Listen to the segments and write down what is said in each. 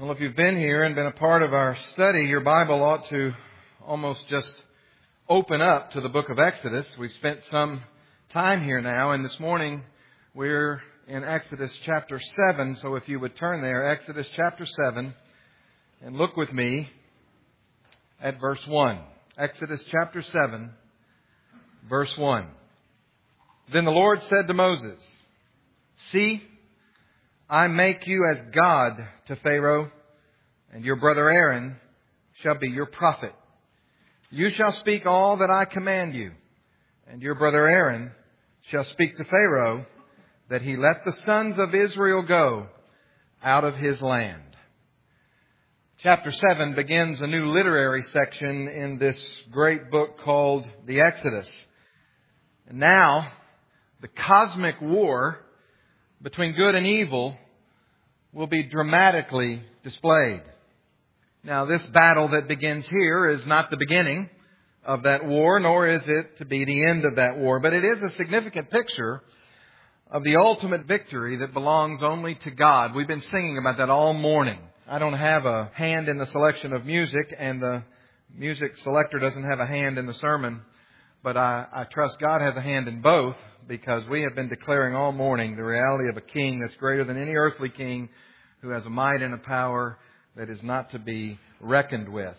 Well, if you've been here and been a part of our study, your Bible ought to almost just open up to the book of Exodus. We've spent some time here now, and this morning we're in Exodus chapter 7. So if you would turn there, Exodus chapter 7, and look with me at verse 1. Exodus chapter 7, verse 1. Then the Lord said to Moses, "See, I make you as God to Pharaoh, and your brother Aaron shall be your prophet. You shall speak all that I command you, and your brother Aaron shall speak to Pharaoh, that he let the sons of Israel go out of his land." Chapter 7 begins a new literary section in this great book called the Exodus. And now, the cosmic war between good and evil will be dramatically displayed. Now, this battle that begins here is not the beginning of that war, nor is it to be the end of that war, but it is a significant picture of the ultimate victory that belongs only to God. We've been singing about that all morning. I don't have a hand in the selection of music, and the music selector doesn't have a hand in the sermon, but I trust God has a hand in both, because we have been declaring all morning the reality of a king that's greater than any earthly king, who has a might and a power that is not to be reckoned with.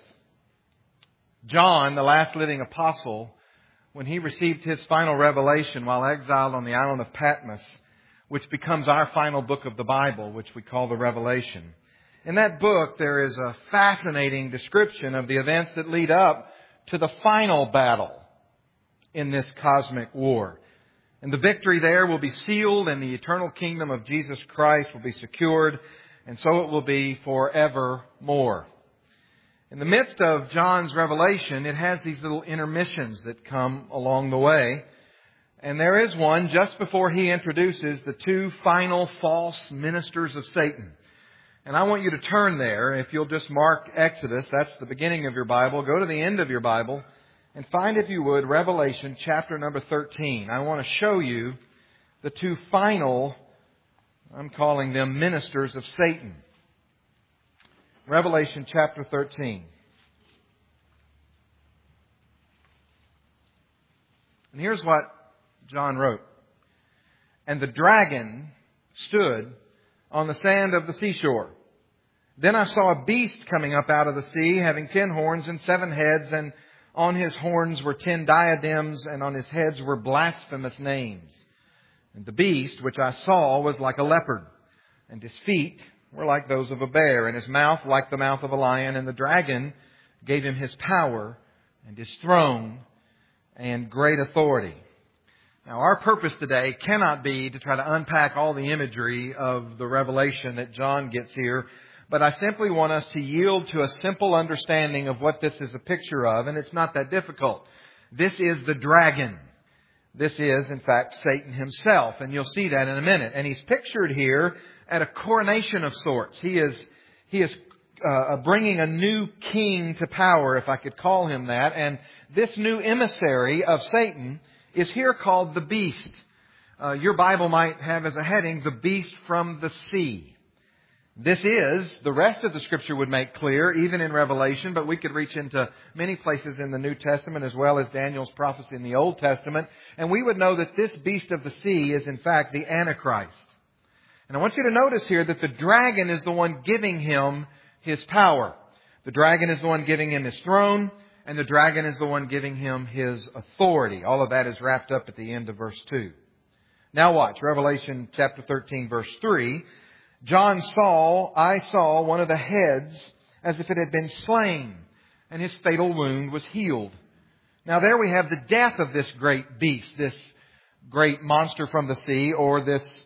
John, the last living apostle, when he received his final revelation while exiled on the island of Patmos, which becomes our final book of the Bible, which we call the Revelation. In that book, there is a fascinating description of the events that lead up to the final battle in this cosmic war. And the victory there will be sealed, and the eternal kingdom of Jesus Christ will be secured, and so it will be forevermore. In the midst of John's revelation, it has these little intermissions that come along the way. And there is one just before he introduces the two final false ministers of Satan. And I want you to turn there. If you'll just mark Exodus, that's the beginning of your Bible. Go to the end of your Bible and find, if you would, Revelation chapter number 13. I want to show you the two final, I'm calling them ministers of Satan. Revelation chapter 13. And here's what John wrote. "And the dragon stood on the sand of the seashore. Then I saw a beast coming up out of the sea, having 10 horns and 7 heads, and on his horns were 10 diadems, and on his heads were blasphemous names. And the beast which I saw was like a leopard, and his feet were like those of a bear, and his mouth like the mouth of a lion. And the dragon gave him his power and his throne and great authority." Now, our purpose today cannot be to try to unpack all the imagery of the revelation that John gets here, but I simply want us to yield to a simple understanding of what this is a picture of, and it's not that difficult. This is the dragon. This is, in fact, Satan himself, and you'll see that in a minute. And he's pictured here at a coronation of sorts. He is bringing a new king to power, if I could call him that, and this new emissary of Satan is here called the beast. Your Bible might have as a heading, "The Beast from the Sea." This is, the rest of the Scripture would make clear, even in Revelation, but we could reach into many places in the New Testament as well as Daniel's prophecy in the Old Testament, and we would know that this beast of the sea is in fact the Antichrist. And I want you to notice here that the dragon is the one giving him his power. The dragon is the one giving him his throne, and the dragon is the one giving him his authority. All of that is wrapped up at the end of verse 2. Now watch, Revelation chapter 13, verse 3. I saw one of the heads as if it had been slain, and his fatal wound was healed. Now there we have the death of this great beast, this great monster from the sea, or this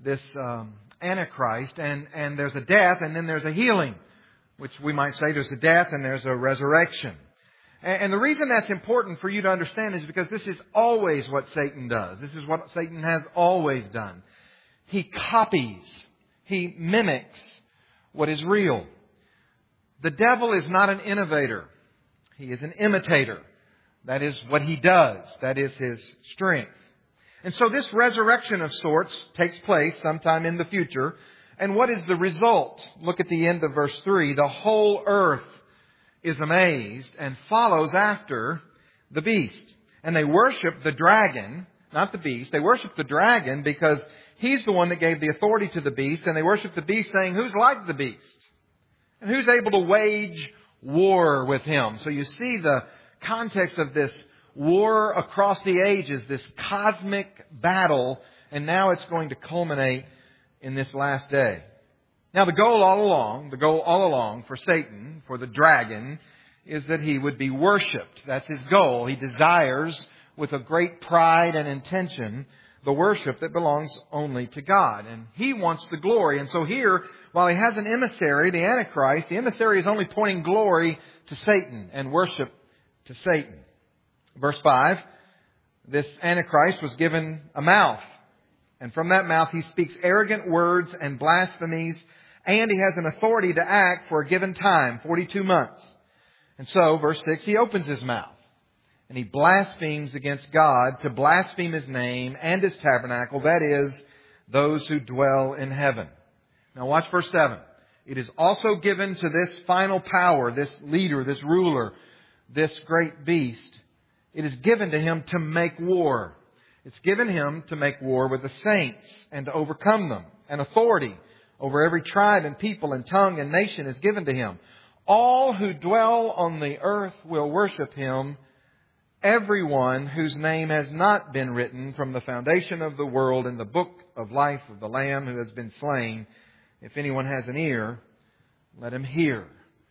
Antichrist. And there's a death, and then there's a healing, which we might say there's a death and there's a resurrection. And the reason that's important for you to understand is because this is always what Satan does. This is what Satan has always done. He copies. He mimics what is real. The devil is not an innovator. He is an imitator. That is what he does. That is his strength. And so this resurrection of sorts takes place sometime in the future And what is the result? Look at the end of verse 3. The whole earth is amazed and follows after the beast. And they worship the dragon, not the beast. They worship the dragon because he's the one that gave the authority to the beast. And they worship the beast saying, who's like the beast? And who's able to wage war with him? So you see the context of this war across the ages, this cosmic battle, and now it's going to culminate in this last day. Now the goal all along for Satan, for the dragon, is that he would be worshipped. That's his goal. He desires with a great pride and intention the worship that belongs only to God. And he wants the glory. And so here, while he has an emissary, the Antichrist, the emissary is only pointing glory to Satan and worship to Satan. Verse 5, this Antichrist was given a mouth. And from that mouth he speaks arrogant words and blasphemies. And he has an authority to act for a given time, 42 months. And so, verse 6, he opens his mouth. And he blasphemes against God to blaspheme His name and His tabernacle, that is, those who dwell in heaven. Now watch verse 7. It is also given to this final power, this leader, this ruler, this great beast. It is given to him to make war. It's given him to make war with the saints and to overcome them. And authority over every tribe and people and tongue and nation is given to him. All who dwell on the earth will worship him. Everyone whose name has not been written from the foundation of the world in the book of life of the Lamb who has been slain. If anyone has an ear, let him hear.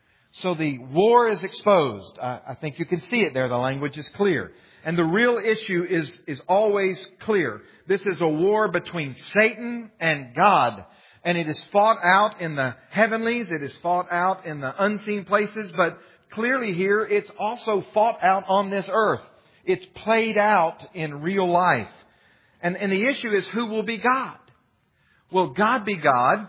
So the war is exposed. I think you can see it there. The language is clear. And the real issue is always clear. This is a war between Satan and God. And it is fought out in the heavenlies. It is fought out in the unseen places. But clearly here, it's also fought out on this earth. It's played out in real life. And the issue is, who will be God? Will God be God?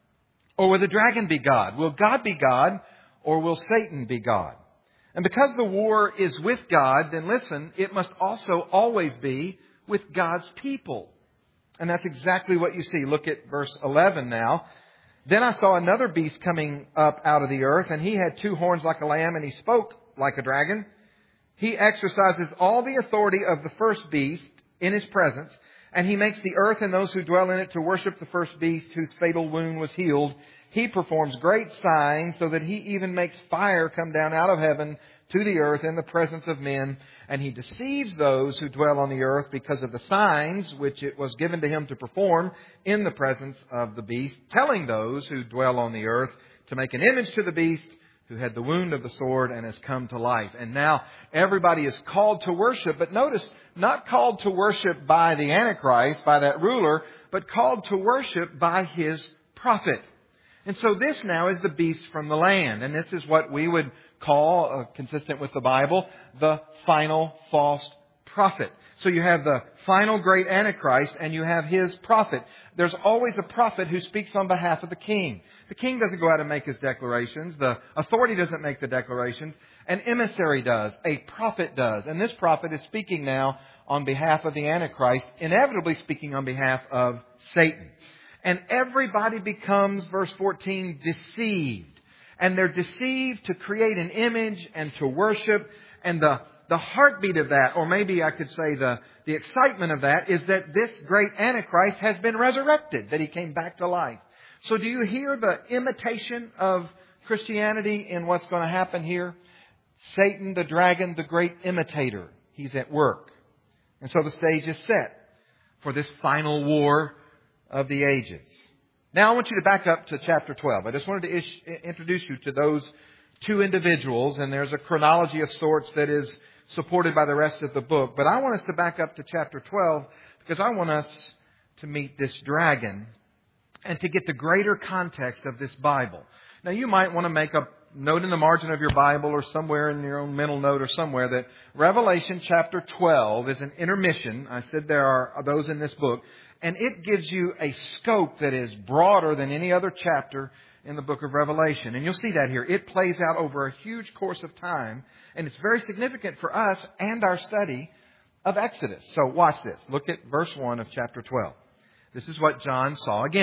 Or will the dragon be God? Will God be God? Or will Satan be God? And because the war is with God, then listen, it must also always be with God's people. And that's exactly what you see. Look at verse 11 now. Then I saw another beast coming up out of the earth, and he had 2 horns like a lamb, and he spoke like a dragon. He exercises all the authority of the first beast in his presence, and he makes the earth and those who dwell in it to worship the first beast whose fatal wound was healed. He performs great signs so that he even makes fire come down out of heaven to the earth in the presence of men. And he deceives those who dwell on the earth because of the signs which it was given to him to perform in the presence of the beast, telling those who dwell on the earth to make an image to the beast who had the wound of the sword and has come to life. And now everybody is called to worship. But notice, not called to worship by the Antichrist, by that ruler, but called to worship by his prophet. And so this now is the beast from the land. And this is what we would call, consistent with the Bible, the final false prophet. So you have the final great Antichrist and you have his prophet. There's always a prophet who speaks on behalf of the king. The king doesn't go out and make his declarations. The authority doesn't make the declarations. An emissary does. A prophet does. And this prophet is speaking now on behalf of the Antichrist, inevitably speaking on behalf of Satan. And everybody becomes, verse 14, deceived. And they're deceived to create an image and to worship. And the heartbeat of that, or maybe I could say the excitement of that, is that this great Antichrist has been resurrected, that he came back to life. So do you hear the imitation of Christianity in what's going to happen here? Satan, the dragon, the great imitator. He's at work. And so the stage is set for this final war of the ages. Now I want you to back up to chapter 12. I just wanted to introduce you to those 2 individuals, and there's a chronology of sorts that is supported by the rest of the book. But I want us to back up to chapter 12 because I want us to meet this dragon and to get the greater context of this Bible. Now you might want to make a note in the margin of your Bible or somewhere in your own mental note or somewhere that Revelation chapter 12 is an intermission. I said there are those in this book. And it gives you a scope that is broader than any other chapter in the book of Revelation. And you'll see that here. It plays out over a huge course of time. And it's very significant for us and our study of Exodus. So watch this. Look at verse 1 of chapter 12. This is what John saw again.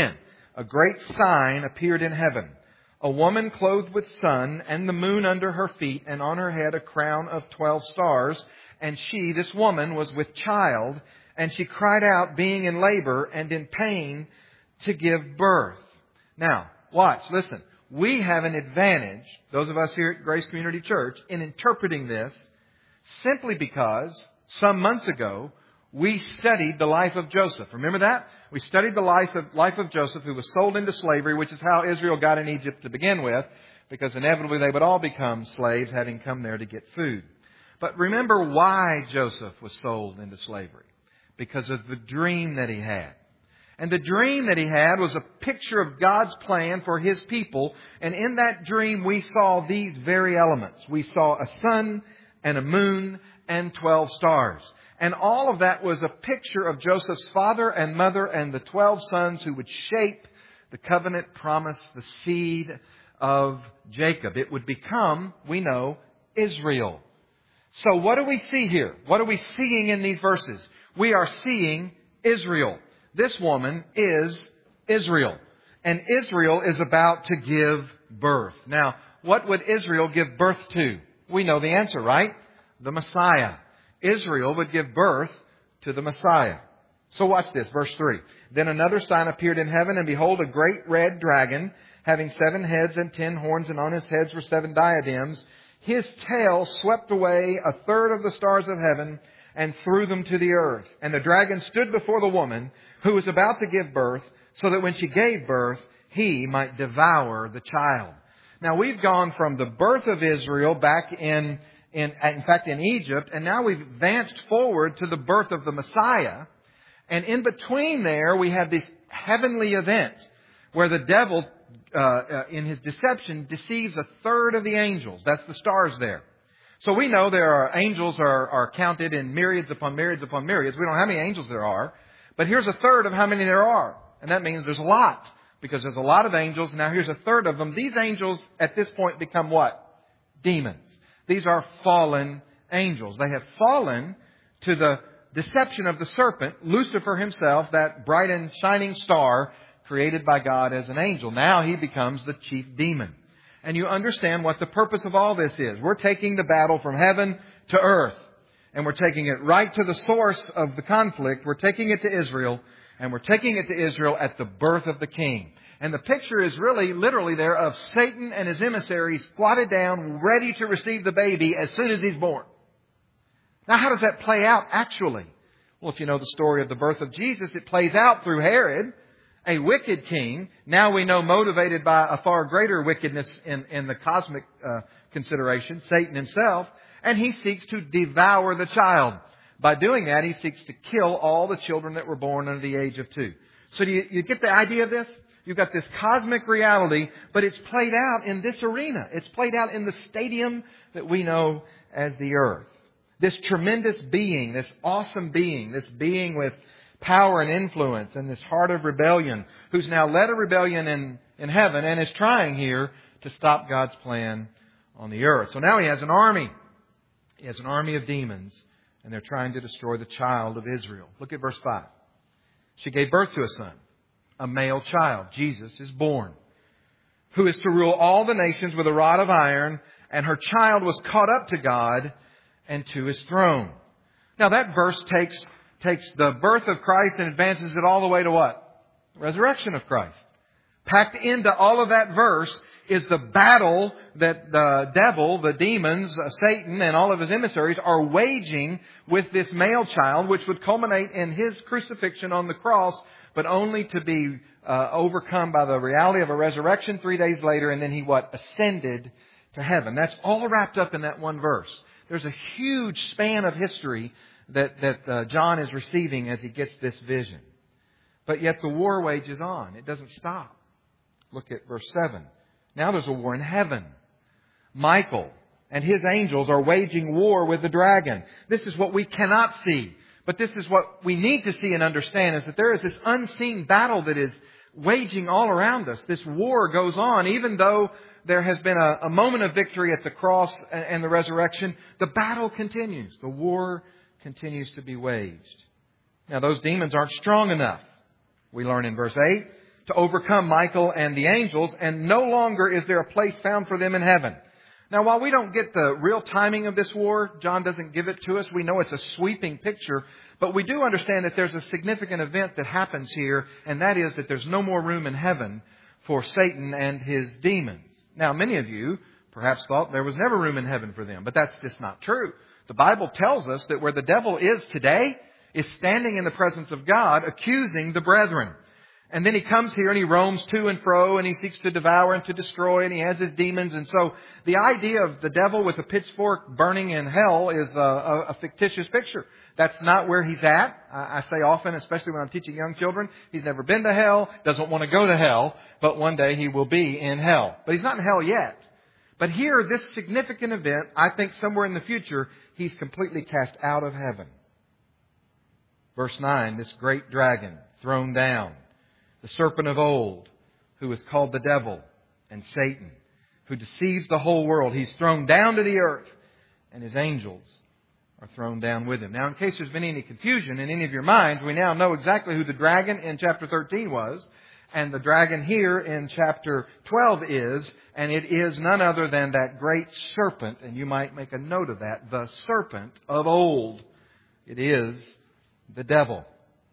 a great sign appeared in heaven. A woman clothed with sun and the moon under her feet, and on her head a crown of 12 stars. And she, this woman, was with child, and she cried out, being in labor and in pain to give birth. Now, watch, listen. We have an advantage, those of us here at Grace Community Church, in interpreting this simply because some months ago we studied the life of Joseph. Remember that? We studied the life of Joseph, who was sold into slavery, which is how Israel got in Egypt to begin with, because inevitably they would all become slaves, having come there to get food. But remember why Joseph was sold into slavery. Because of the dream that he had. And the dream that he had was a picture of God's plan for His people. And in that dream we saw these very elements. We saw a sun and a moon and 12 stars. And all of that was a picture of Joseph's father and mother and the 12 sons who would shape the covenant promise, the seed of Jacob. It would become, we know, Israel. So what do we see here? What are we seeing in these verses? We are seeing Israel. This woman is Israel. And Israel is about to give birth. Now, what would Israel give birth to? We know the answer, right? The Messiah. Israel would give birth to the Messiah. So watch this, verse 3. Then another sign appeared in heaven, and behold, a great red dragon, having 7 heads and 10 horns, and on his heads were 7 diadems. His tail swept away 1/3 of the stars of heaven and threw them to the earth. And the dragon stood before the woman who was about to give birth, so that when she gave birth, he might devour the child. Now we've gone from the birth of Israel back in Egypt, and now we've advanced forward to the birth of the Messiah. And in between there, we have this heavenly event where the devil, in his deception, deceives 1/3 of the angels. That's the stars there. So we know angels are counted in myriads upon myriads upon myriads. We don't know how many angels there are. But here's 1/3 of how many there are. And that means there's a lot. Because there's a lot of angels. Now here's 1/3 of them. These angels at this point become what? Demons. These are fallen angels. They have fallen to the deception of the serpent, Lucifer himself, that bright and shining star created by God as an angel. Now he becomes the chief demon. And you understand what the purpose of all this is. We're taking the battle from heaven to earth. And we're taking it right to the source of the conflict. We're taking it to Israel. And we're taking it to Israel at the birth of the King. And the picture is really, literally there of Satan and his emissaries squatted down, ready to receive the baby as soon as he's born. Now, how does that play out actually? Well, if you know the story of the birth of Jesus, it plays out through Herod, a wicked king. Now we know motivated by a far greater wickedness in the cosmic consideration, Satan himself. And he seeks to devour the child. By doing that, he seeks to kill all the children that were born under the age of 2. So do you get the idea of this? You've got this cosmic reality, but it's played out in this arena. It's played out in the stadium that we know as the earth. This tremendous being, this awesome being, this being with power and influence and this heart of rebellion, who's now led a rebellion in heaven and is trying here to stop God's plan on the earth. So now he has an army. He has an army of demons, and they're trying to destroy the child of Israel. Look at verse 5. She gave birth to a son, a male child. Jesus is born, who is to rule all the nations with a rod of iron, and her child was caught up to God and to His throne. Now that verse takes the birth of Christ and advances it all the way to what? The resurrection of Christ. Packed into all of that verse is the battle that the devil, the demons, Satan and all of his emissaries are waging with this male child, which would culminate in His crucifixion on the cross, but only to be overcome by the reality of a resurrection 3 days later, and then He ascended to heaven. That's all wrapped up in that one verse. There's a huge span of history that John is receiving as he gets this vision. But yet the war wages on. It doesn't stop. Look at verse 7. Now there's a war in heaven. Michael and his angels are waging war with the dragon. This is what we cannot see. But this is what we need to see and understand, is that there is this unseen battle that is waging all around us. This war goes on. Even though there has been a moment of victory at the cross and the resurrection, the battle continues. The war continues to be waged. Now those demons aren't strong enough, we learn in verse 8, to overcome Michael and the angels, and no longer is there a place found for them in heaven. Now, while we don't get the real timing of this war, John doesn't give it to us. We know it's a sweeping picture, but we do understand that there's a significant event that happens here, and that is that there's no more room in heaven for Satan and his demons. Now, many of you perhaps thought there was never room in heaven for them, but that's just not true. The Bible tells us that where the devil is today is standing in the presence of God, accusing the brethren. And then he comes here and he roams to and fro and he seeks to devour and to destroy, and he has his demons. And so the idea of the devil with a pitchfork burning in hell is a fictitious picture. That's not where he's at. I say often, especially when I'm teaching young children, he's never been to hell, doesn't want to go to hell, but one day he will be in hell. But he's not in hell yet. But here, this significant event, I think somewhere in the future, he's completely cast out of heaven. Verse 9, this great dragon thrown down, the serpent of old, who is called the devil and Satan, who deceives the whole world. He's thrown down to the earth, and his angels are thrown down with him. Now, in case there's been any confusion in any of your minds, we now know exactly who the dragon in chapter 13 was, and the dragon here in chapter 12 is, and it is none other than that great serpent, and you might make a note of that, the serpent of old. It is the devil.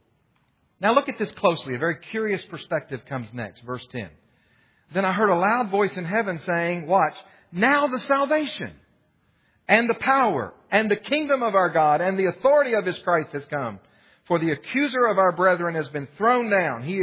Now look at this closely. A very curious perspective comes next. Verse 10. Then I heard a loud voice in heaven saying, watch, now the salvation and the power and the kingdom of our God and the authority of His Christ has come. For the accuser of our brethren has been thrown down. He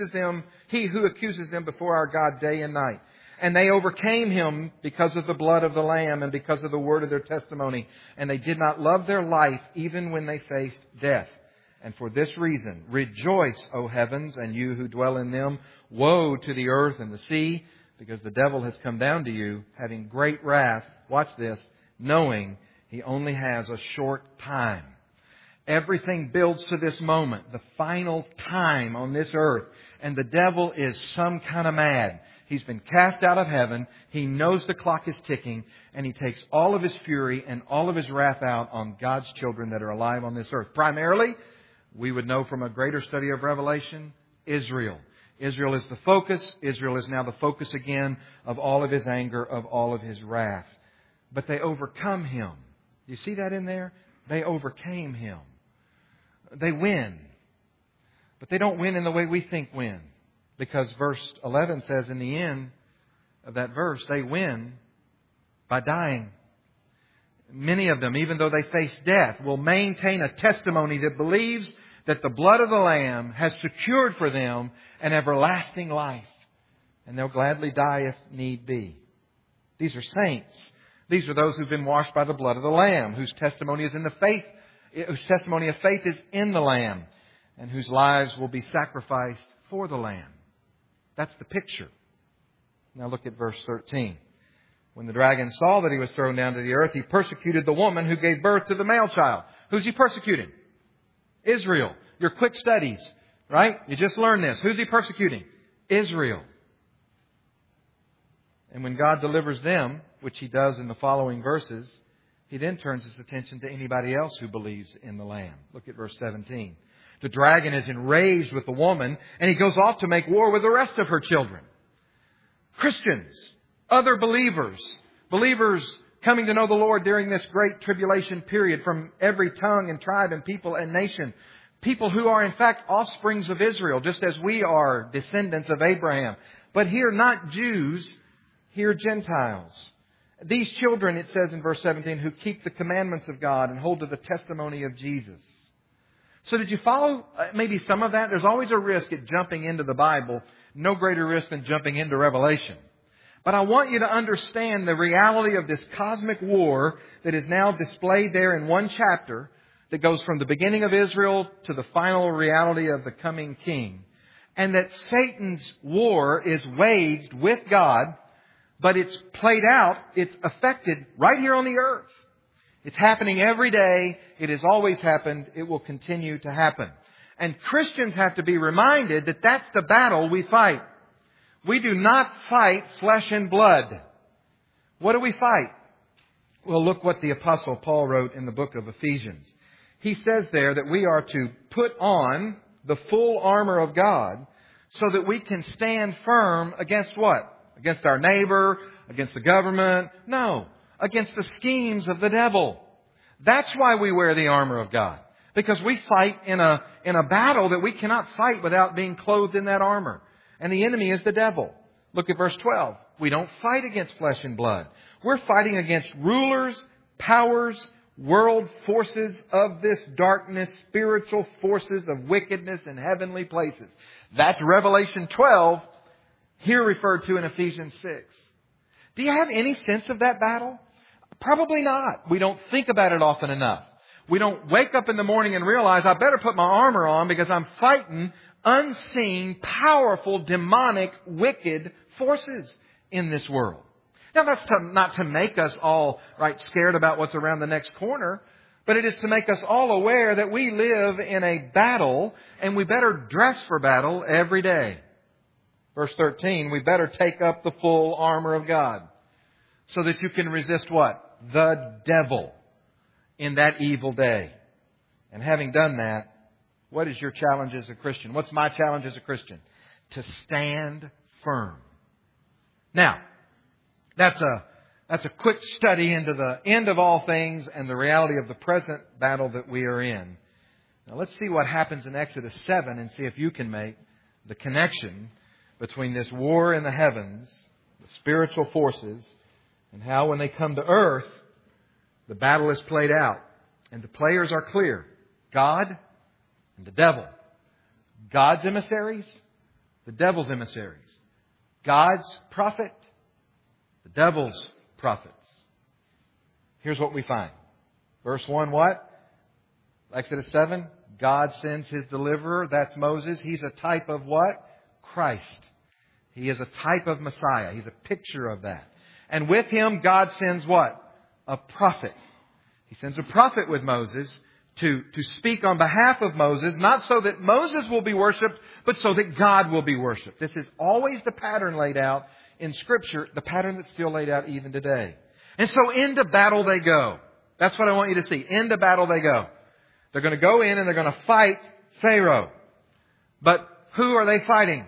who accuses them before our God day and night. And they overcame him because of the blood of the Lamb and because of the word of their testimony. And they did not love their life even when they faced death. And for this reason, rejoice, O heavens, and you who dwell in them. Woe to the earth and the sea, because the devil has come down to you, having great wrath. Watch this, knowing he only has a short time. Everything builds to this moment, the final time on this earth. And the devil is some kind of mad. He's been cast out of heaven. He knows the clock is ticking. And he takes all of his fury and all of his wrath out on God's children that are alive on this earth. Primarily, we would know from a greater study of Revelation, Israel. Israel is the focus. Israel is now the focus again of all of his anger, of all of his wrath. But they overcome him. Do you see that in there? They overcame him. They win. But they don't win in the way we think win. Because verse 11 says in the end of that verse, they win by dying. Many of them, even though they face death, will maintain a testimony that believes that the blood of the Lamb has secured for them an everlasting life. And they'll gladly die if need be. These are saints. These are those who've been washed by the blood of the Lamb, whose testimony is in the faith, whose testimony of faith is in the Lamb, and whose lives will be sacrificed for the Lamb. That's the picture. Now look at verse 13. When the dragon saw that he was thrown down to the earth, he persecuted the woman who gave birth to the male child. Who's he persecuting? Israel. Your quick studies, right? You just learned this. Who's he persecuting? Israel. And when God delivers them, which He does in the following verses, He then turns His attention to anybody else who believes in the Lamb. Look at verse 17. The dragon is enraged with the woman, and he goes off to make war with the rest of her children. Christians, other believers coming to know the Lord during this great tribulation period from every tongue and tribe and people and nation. People who are in fact offsprings of Israel, just as we are descendants of Abraham. But here not Jews, here Gentiles. These children, it says in verse 17, who keep the commandments of God and hold to the testimony of Jesus. So did you follow maybe some of that? There's always a risk at jumping into the Bible. No greater risk than jumping into Revelation. But I want you to understand the reality of this cosmic war that is now displayed there in one chapter that goes from the beginning of Israel to the final reality of the coming king. And that Satan's war is waged with God, but it's played out, it's affected right here on the earth. It's happening every day. It has always happened. It will continue to happen. And Christians have to be reminded that that's the battle we fight. We do not fight flesh and blood. What do we fight? Well, look what the Apostle Paul wrote in the book of Ephesians. He says there that we are to put on the full armor of God so that we can stand firm against what? Against our neighbor, against the government? No, against the schemes of the devil. That's why we wear the armor of God. Because we fight in a battle that we cannot fight without being clothed in that armor. And the enemy is the devil. Look at verse 12. We don't fight against flesh and blood. We're fighting against rulers, powers, world forces of this darkness, spiritual forces of wickedness in heavenly places. That's Revelation 12, here referred to in Ephesians 6. Do you have any sense of that battle? Probably not. We don't think about it often enough. We don't wake up in the morning and realize I better put my armor on because I'm fighting unseen, powerful, demonic, wicked forces in this world. Now that's not to make us all scared about what's around the next corner, but it is to make us all aware that we live in a battle and we better dress for battle every day. Verse 13, we better take up the full armor of God so that you can resist what? The devil in that evil day. And having done that, what is your challenge as a Christian? What's my challenge as a Christian? To stand firm. Now, that's a quick study into the end of all things and the reality of the present battle that we are in. Now let's see what happens in Exodus 7 and see if you can make the connection between this war in the heavens, the spiritual forces, and how when they come to earth, the battle is played out. And the players are clear. God and the devil. God's emissaries, the devil's emissaries. God's prophet, the devil's prophets. Here's what we find. Verse 1, what? Exodus 7, God sends His deliverer. That's Moses. He's a type of what? Christ. He is a type of Messiah. He's a picture of that. And with him, God sends what? A prophet. He sends a prophet with Moses to speak on behalf of Moses, not so that Moses will be worshipped, but so that God will be worshipped. This is always the pattern laid out in Scripture, the pattern that's still laid out even today. And so into battle they go. That's what I want you to see. Into battle they go. They're going to go in and they're going to fight Pharaoh. But who are they fighting?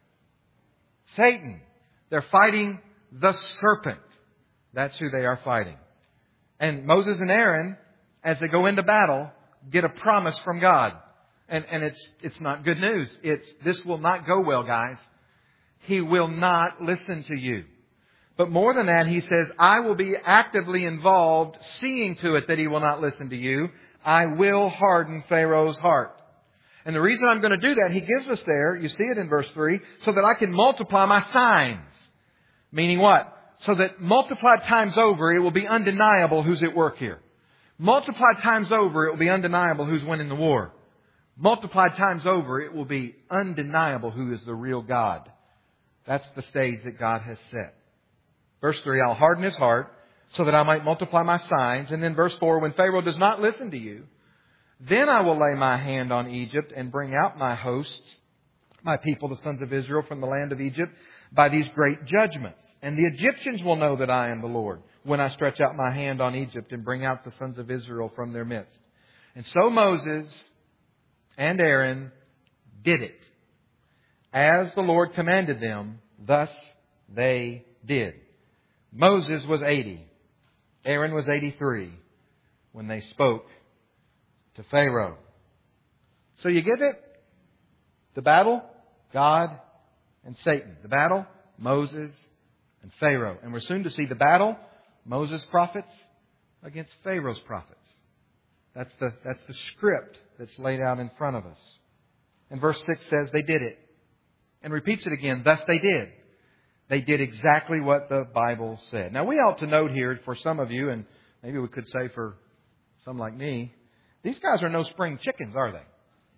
Satan. They're fighting the serpent. That's who they are fighting. And Moses and Aaron, as they go into battle, get a promise from God. And it's not good news. This will not go well, guys. He will not listen to you. But more than that, he says, I will be actively involved, seeing to it that he will not listen to you. I will harden Pharaoh's heart. And the reason I'm going to do that, he gives us there, you see it in verse 3, so that I can multiply my signs. Meaning what? So that multiplied times over, it will be undeniable who's at work here. Multiplied times over, it will be undeniable who's winning the war. Multiplied times over, it will be undeniable who is the real God. That's the stage that God has set. Verse 3, I'll harden his heart so that I might multiply my signs. And then verse 4, when Pharaoh does not listen to you, then I will lay my hand on Egypt and bring out my hosts, my people, the sons of Israel, from the land of Egypt by these great judgments. And the Egyptians will know that I am the Lord when I stretch out my hand on Egypt and bring out the sons of Israel from their midst. And so Moses and Aaron did it. As the Lord commanded them, thus they did. Moses was 80. Aaron was 83 when they spoke to Pharaoh. So you get it? The battle, God and Satan. The battle, Moses and Pharaoh. And we're soon to see the battle, Moses' prophets against Pharaoh's prophets. That's the script that's laid out in front of us. And verse 6 says they did it. And repeats it again, thus they did. They did exactly what the Bible said. Now we ought to note here for some of you, and maybe we could say for some like me, these guys are no spring chickens, are they?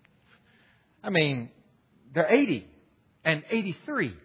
I mean, they're 80 and 83.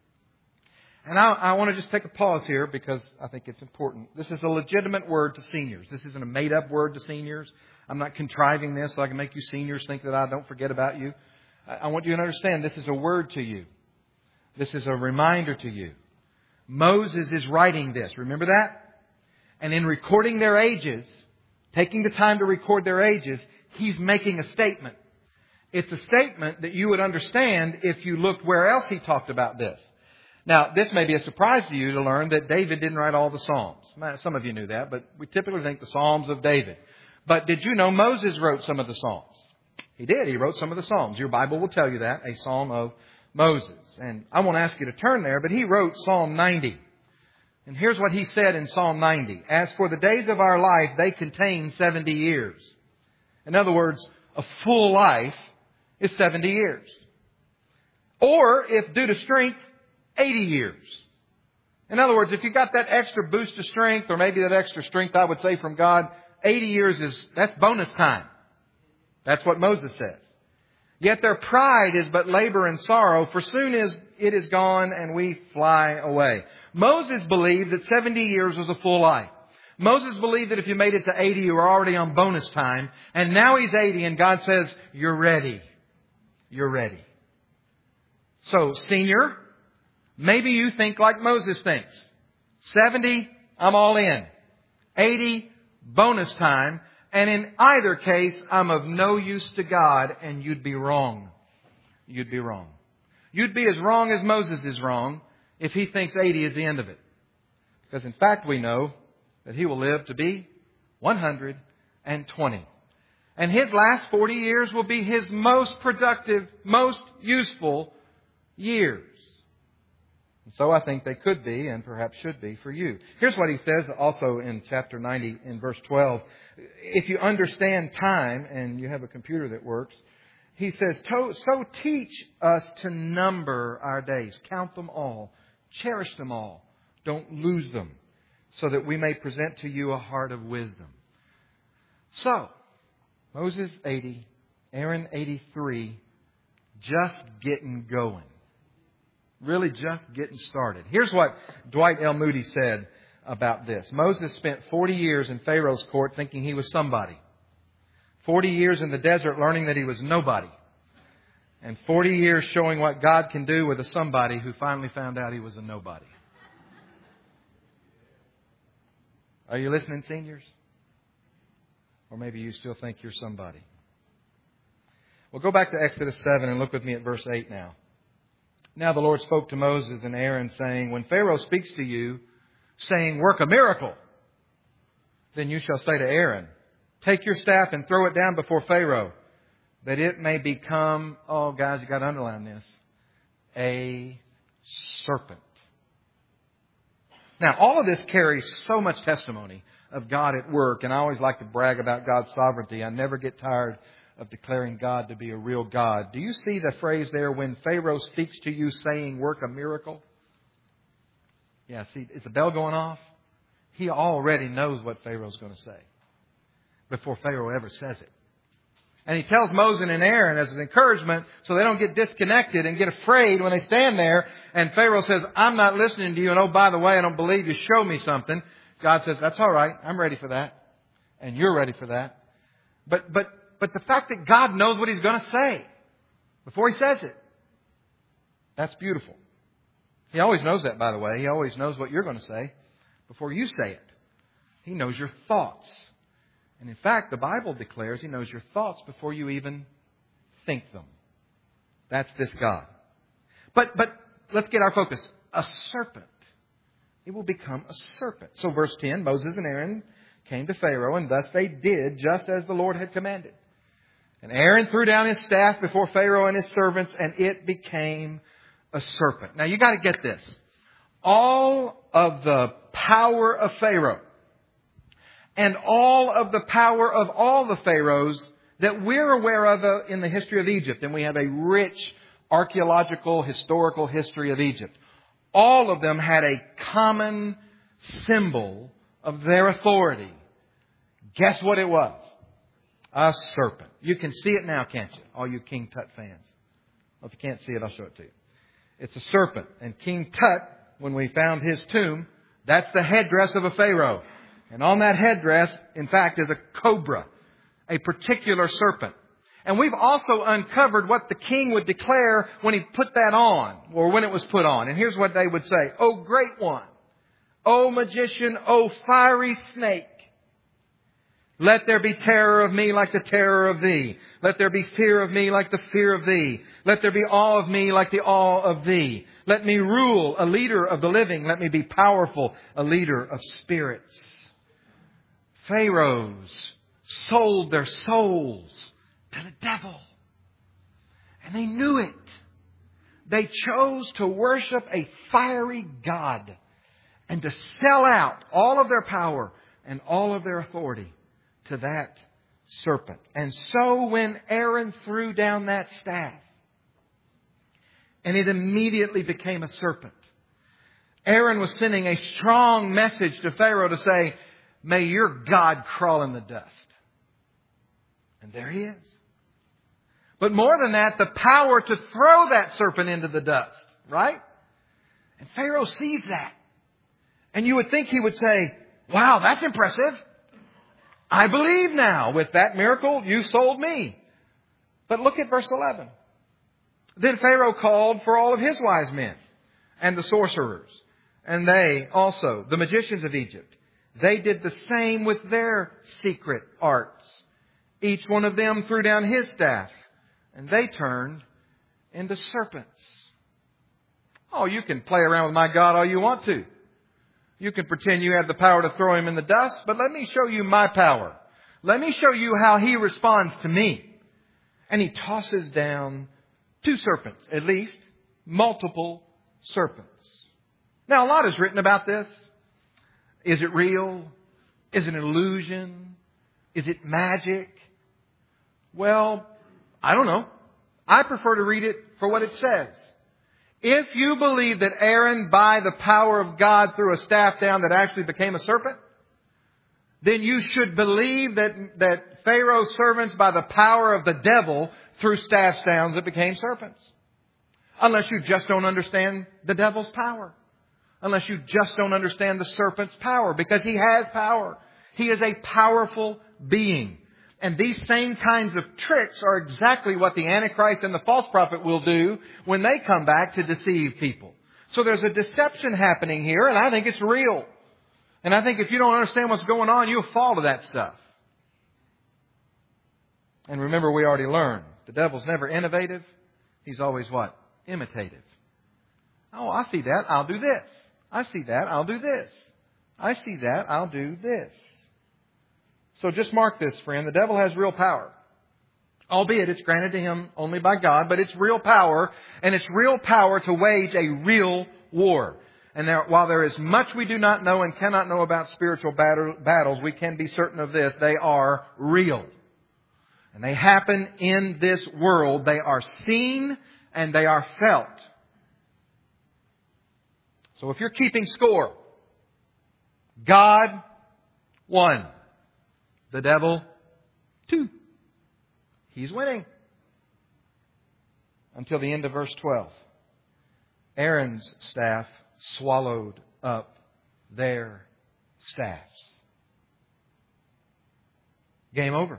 And I want to just take a pause here because I think it's important. This is a legitimate word to seniors. This isn't a made-up word to seniors. I'm not contriving this so I can make you seniors think that I don't forget about you. I want you to understand this is a word to you. This is a reminder to you. Moses is writing this. Remember that? And in recording their ages, taking the time to record their ages, he's making a statement. It's a statement that you would understand if you looked where else he talked about this. Now, this may be a surprise to you to learn that David didn't write all the Psalms. Some of you knew that, but we typically think the Psalms of David. But did you know Moses wrote some of the Psalms? He did. He wrote some of the Psalms. Your Bible will tell you that, a Psalm of Moses. And I won't ask you to turn there, but he wrote Psalm 90. And here's what he said in Psalm 90. As for the days of our life, they contain 70 years. In other words, a full life is 70 years. Or, if due to strength, 80 years. In other words, if you got that extra boost of strength, or maybe that extra strength, I would say, from God, 80 years that's bonus time. That's what Moses says. Yet their pride is but labor and sorrow, for soon as it is gone and we fly away. Moses believed that 70 years was a full life. Moses believed that if you made it to 80, you were already on bonus time. And now he's 80 and God says, you're ready. You're ready. So, senior, maybe you think like Moses thinks. 70, I'm all in. 80, bonus time. And in either case, I'm of no use to God, and you'd be wrong. You'd be wrong. You'd be as wrong as Moses is wrong if he thinks 80 is the end of it. Because in fact, we know that he will live to be 120. And his last 40 years will be his most productive, most useful years. And so I think they could be, and perhaps should be, for you. Here's what he says also in chapter 90 in verse 12. If you understand time, and you have a computer that works, he says, so teach us to number our days. Count them all. Cherish them all. Don't lose them, so that we may present to you a heart of wisdom. So, Moses 80, Aaron 83, just getting going. Really just getting started. Here's what Dwight L. Moody said about this. Moses spent 40 years in Pharaoh's court thinking he was somebody. 40 years in the desert learning that he was nobody. And 40 years showing what God can do with a somebody who finally found out he was a nobody. Are you listening, seniors? Or maybe you still think you're somebody. Well, go back to Exodus 7 and look with me at verse 8 now. Now the Lord spoke to Moses and Aaron, saying, when Pharaoh speaks to you, saying, work a miracle, then you shall say to Aaron, take your staff and throw it down before Pharaoh, that it may become, oh guys, you got to underline this, a serpent. Now, all of this carries so much testimony of God at work, and I always like to brag about God's sovereignty. I never get tired of declaring God to be a real God. Do you see the phrase there, when Pharaoh speaks to you saying, work a miracle? Yeah, see, is the bell going off? He already knows what Pharaoh's going to say before Pharaoh ever says it. And he tells Moses and Aaron as an encouragement so they don't get disconnected and get afraid when they stand there. And Pharaoh says, I'm not listening to you. And oh, by the way, I don't believe you. Show me something. God says, that's all right. I'm ready for that. And you're ready for that. But the fact that God knows what He's going to say before He says it, that's beautiful. He always knows that, by the way. He always knows what you're going to say before you say it. He knows your thoughts. And in fact, the Bible declares He knows your thoughts before you even think them. That's this God. But let's get our focus. A serpent. It will become a serpent. So verse 10, Moses and Aaron came to Pharaoh, and thus they did just as the Lord had commanded. And Aaron threw down his staff before Pharaoh and his servants, and it became a serpent. Now you got to get this. All of the power of Pharaoh and all of the power of all the pharaohs that we're aware of in the history of Egypt, and we have a rich archaeological, historical history of Egypt. All of them had a common symbol of their authority. Guess what it was? A serpent. You can see it now, can't you? All you King Tut fans. Well, if you can't see it, I'll show it to you. It's a serpent. And King Tut, when we found his tomb, that's the headdress of a pharaoh. And on that headdress, in fact, is a cobra, a particular serpent. And we've also uncovered what the king would declare when he put that on, or when it was put on. And here's what they would say. "O great one, O magician, O fiery snake, Let there be terror of me like the terror of thee. Let there be fear of me like the fear of thee. Let there be awe of me like the awe of thee. Let me rule, a leader of the living. Let me be powerful, a leader of spirits. Pharaohs sold their souls to the devil. And they knew it. They chose to worship a fiery god and to sell out all of their power and all of their authority to that serpent. And so when Aaron threw down that staff, and it immediately became a serpent, Aaron was sending a strong message to Pharaoh to say, may your God crawl in the dust. And there he is. But more than that, the power to throw that serpent into the dust, right? And Pharaoh sees that. And you would think he would say, wow, that's impressive. I believe now. With that miracle, you sold me. But look at verse 11. Then Pharaoh called for all of his wise men and the sorcerers. And they also, the magicians of Egypt, they did the same with their secret arts. Each one of them threw down his staff, and they turned into serpents. Oh, you can play around with my God all you want to. You can pretend you have the power to throw him in the dust, but let me show you my power. Let me show you how he responds to me. And he tosses down 2 serpents, at least, multiple serpents. Now, a lot is written about this. Is it real? Is it an illusion? Is it magic? Well, I don't know. I prefer to read it for what it says. If you believe that Aaron, by the power of God, threw a staff down that actually became a serpent, then you should believe that Pharaoh's servants, by the power of the devil, threw staffs down that became serpents. Unless you just don't understand the devil's power. Unless you just don't understand the serpent's power. Because he has power. He is a powerful being. And these same kinds of tricks are exactly what the Antichrist and the false prophet will do when they come back to deceive people. So there's a deception happening here, and I think it's real. And I think if you don't understand what's going on, you'll fall to that stuff. And remember, we already learned, the devil's never innovative. He's always what? Imitative. Oh, I see that. I'll do this. I see that. I'll do this. I see that. I'll do this. So just mark this, friend. The devil has real power. Albeit it's granted to him only by God, but it's real power, and it's real power to wage a real war. And while there is much we do not know and cannot know about spiritual battles, we can be certain of this. They are real. And they happen in this world. They are seen and they are felt. So if you're keeping score, God won. The devil 2. He's winning. Until the end of verse 12. Aaron's staff swallowed up their staffs. Game over.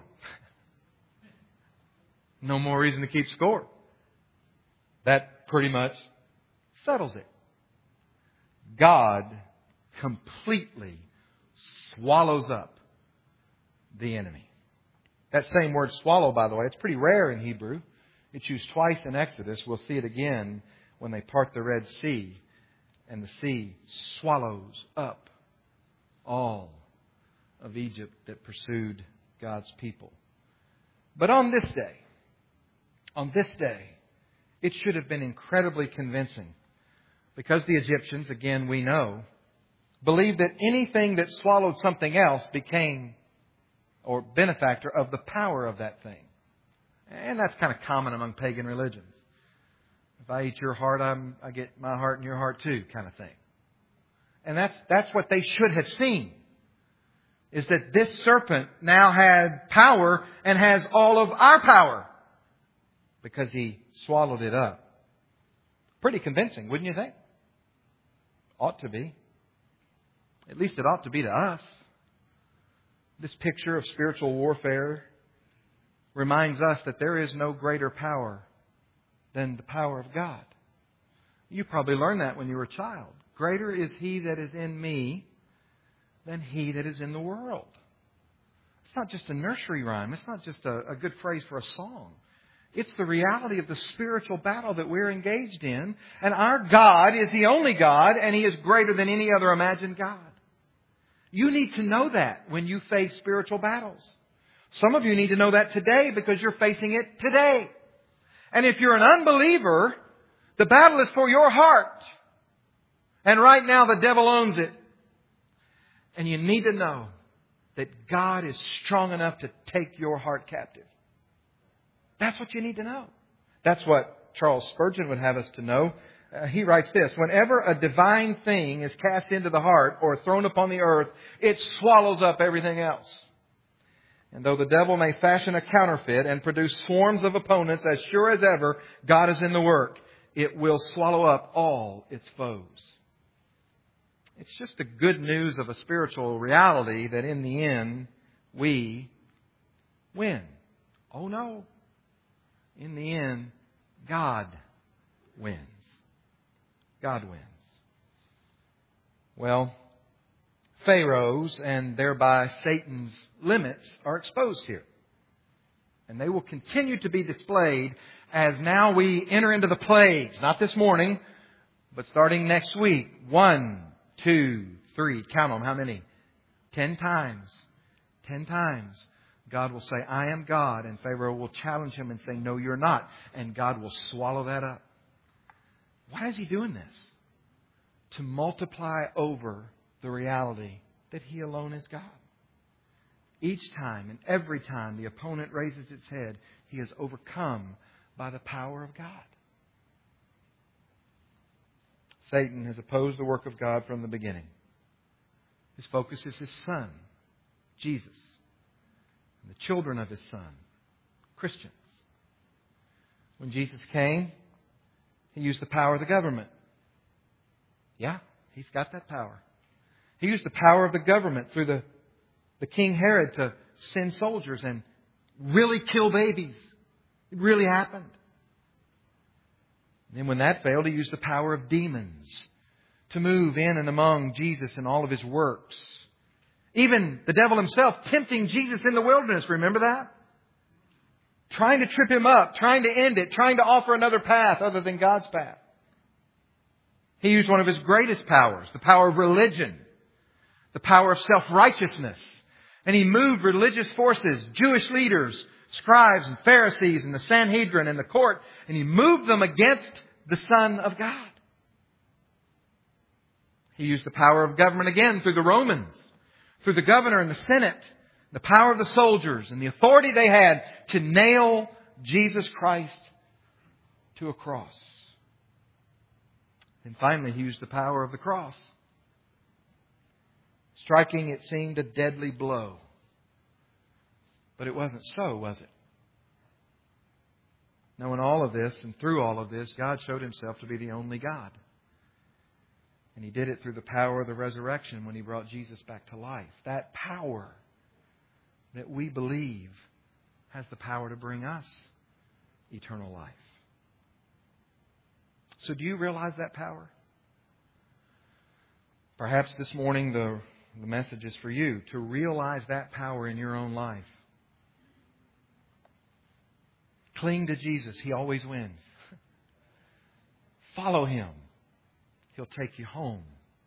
No more reason to keep score. That pretty much settles it. God completely swallows up the enemy. That same word swallow, by the way, it's pretty rare in Hebrew. It's used twice in Exodus. We'll see it again when they part the Red Sea and the sea swallows up all of Egypt that pursued God's people. But on this day, it should have been incredibly convincing because the Egyptians, again, we know, believed that anything that swallowed something else became or benefactor of the power of that thing. And that's kind of common among pagan religions. If I eat your heart, I get my heart and your heart too, kind of thing. And that's what they should have seen. Is that this serpent now had power and has all of our power. Because he swallowed it up. Pretty convincing, wouldn't you think? Ought to be. At least it ought to be to us. This picture of spiritual warfare reminds us that there is no greater power than the power of God. You probably learned that when you were a child. Greater is He that is in me than he that is in the world. It's not just a nursery rhyme. It's not just a good phrase for a song. It's the reality of the spiritual battle that we're engaged in. And our God is the only God, and He is greater than any other imagined God. You need to know that when you face spiritual battles. Some of you need to know that today because you're facing it today. And if you're an unbeliever, the battle is for your heart. And right now the devil owns it. And you need to know that God is strong enough to take your heart captive. That's what you need to know. That's what Charles Spurgeon would have us to know. He writes this: whenever a divine thing is cast into the heart or thrown upon the earth, it swallows up everything else. And though the devil may fashion a counterfeit and produce swarms of opponents, as sure as ever God is in the work, it will swallow up all its foes. It's just the good news of a spiritual reality that in the end, we win. Oh no. In the end, God wins. God wins. Well, Pharaoh's and thereby Satan's limits are exposed here. And they will continue to be displayed as now we enter into the plagues. Not this morning, but starting next week. 1, 2, 3. Count them. How many? 10 times. 10 times. God will say, I am God. And Pharaoh will challenge him and say, no, you're not. And God will swallow that up. Why is He doing this? To multiply over the reality that He alone is God. Each time and every time the opponent raises its head, he is overcome by the power of God. Satan has opposed the work of God from the beginning. His focus is His Son, Jesus, and the children of His Son, Christians. When Jesus came, He used the power of the government. Yeah, He's got that power. He used the power of the government through the King Herod to send soldiers and really kill babies. It really happened. And then when that failed, He used the power of demons to move in and among Jesus and all of His works. Even the devil himself tempting Jesus in the wilderness. Remember that? Trying to trip Him up, trying to end it, trying to offer another path other than God's path. He used one of His greatest powers, the power of religion, the power of self-righteousness. And He moved religious forces, Jewish leaders, scribes and Pharisees and the Sanhedrin and the court, and He moved them against the Son of God. He used the power of government again through the Romans, through the governor and the Senate, the power of the soldiers and the authority they had to nail Jesus Christ to a cross. And finally, He used the power of the cross. Striking, it seemed, a deadly blow. But it wasn't so, was it? No, in all of this and through all of this, God showed Himself to be the only God. And He did it through the power of the resurrection when He brought Jesus back to life. That power that we believe has the power to bring us eternal life. So do you realize that power? Perhaps this morning the message is for you to realize that power in your own life. Cling to Jesus. He always wins. Follow Him. He'll take you home.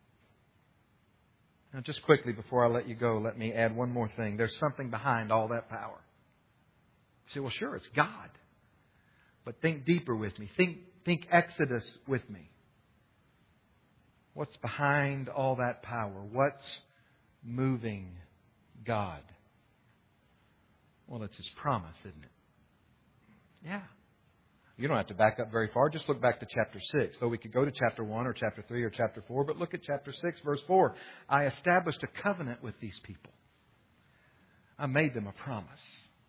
Now, just quickly before I let you go, let me add one more thing. There's something behind all that power. You say, well, sure, it's God. But think deeper with me. Think Exodus with me. What's behind all that power? What's moving God? Well, it's His promise, isn't it? Yeah. You don't have to back up very far. Just look back to chapter 6. Though we could go to chapter 1 or chapter 3 or chapter 4. But look at chapter 6, verse 4. I established a covenant with these people. I made them a promise.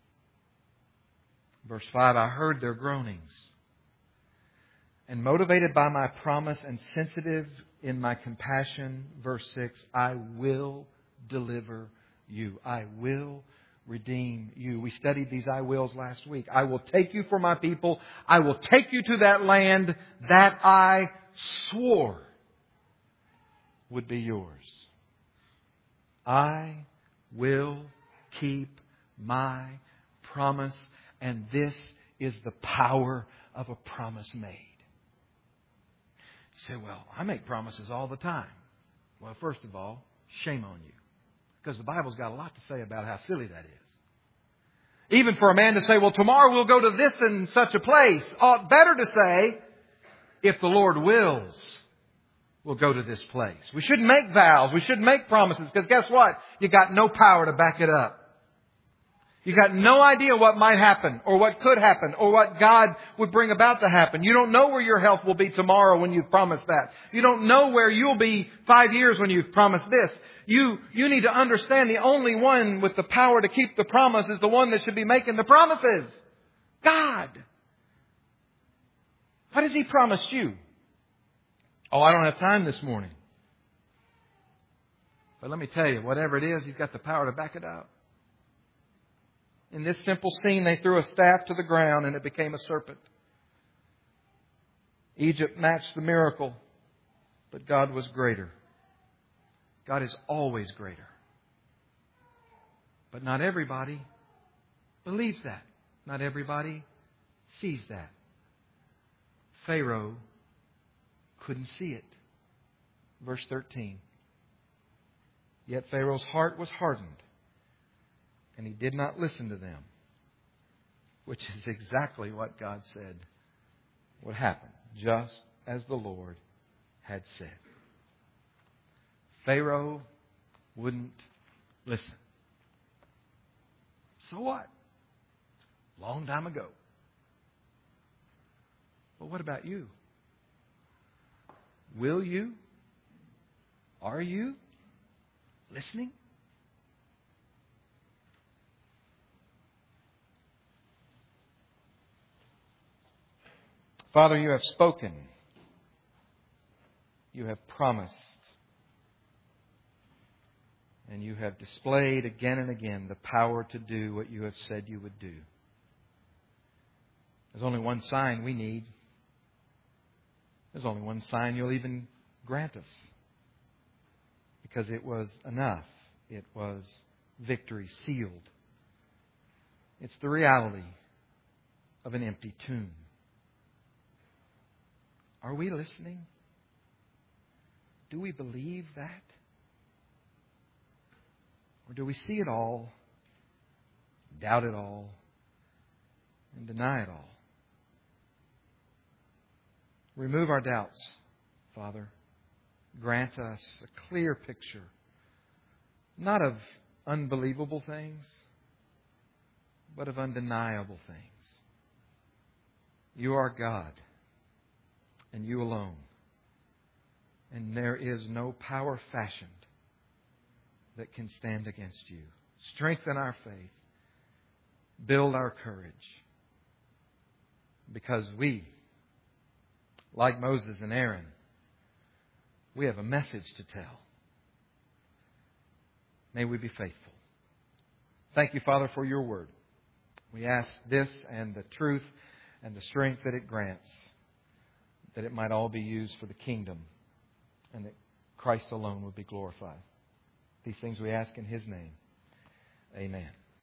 Verse 5. I heard their groanings. And motivated by my promise and sensitive in my compassion, verse 6, I will deliver you. I will redeem you. We studied these I wills last week. I will take you for my people. I will take you to that land that I swore would be yours. I will keep my promise, and this is the power of a promise made. You say, well, I make promises all the time. Well, first of all, shame on you. Because the Bible's got a lot to say about how silly that is. Even for a man to say, well, tomorrow we'll go to this and such a place, ought better to say, if the Lord wills, we'll go to this place. We shouldn't make vows. We shouldn't make promises. Because guess what? You got no power to back it up. You got no idea what might happen or what could happen or what God would bring about to happen. You don't know where your health will be tomorrow when you've promised that. You don't know where you'll be 5 years when you've promised this. You need to understand the only one with the power to keep the promise is the one that should be making the promises. God. What has He promised you? Oh, I don't have time this morning. But let me tell you, whatever it is, He's got the power to back it up. In this simple scene, they threw a staff to the ground and it became a serpent. Egypt matched the miracle, but God was greater. God is always greater. But not everybody believes that. Not everybody sees that. Pharaoh couldn't see it. Verse 13. Yet Pharaoh's heart was hardened, and he did not listen to them, which is exactly what God said would happen, just as the Lord had said. Pharaoh wouldn't listen. So what? Long time ago. But what about you? Will you? Are you listening? Father, You have spoken. You have promised. And You have displayed again and again the power to do what You have said You would do. There's only one sign we need. There's only one sign You'll even grant us. Because it was enough. It was victory sealed. It's the reality of an empty tomb. Are we listening? Do we believe that? Or do we see it all, doubt it all, and deny it all? Remove our doubts, Father. Grant us a clear picture, not of unbelievable things, but of undeniable things. You are God, and You alone. And there is no power fashioned that can stand against You. Strengthen our faith. Build our courage. Because we, like Moses and Aaron, we have a message to tell. May we be faithful. Thank You, Father, for Your word. We ask this and the truth and the strength that it grants, that it might all be used for the kingdom and that Christ alone would be glorified. These things we ask in His name. Amen.